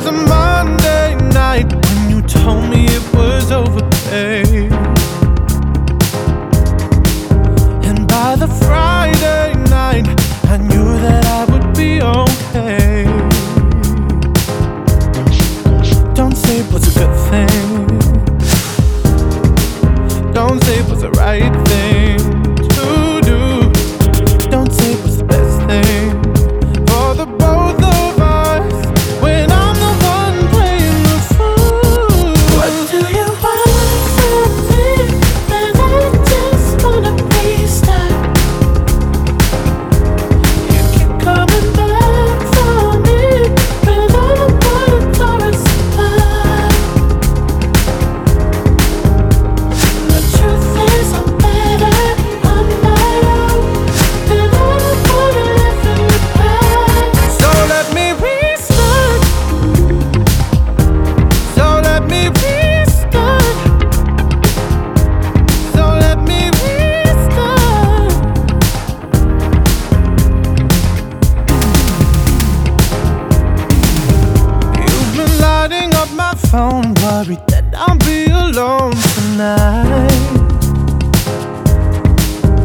was a Monday night when you told me it was over, babe. And by the Friday night, I knew that I would be okay. Don't say it was a good thing. Don't say it was the right thing to do. Don't say it was the best thing for the both of us when I'm the one playing the fool. What do you want from me? And I just wanna be stuck. You keep coming back for me, but I don't wanna throw us apart. The truth is I'm better on my own, and I don't wanna live in the past. So let me restart. So let me restart. So let me restart. You've been lighting up my phone, worried that I'll be alone tonight.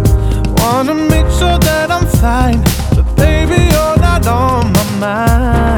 Wanna make sure that I'm fine, but baby, you're not on my mind.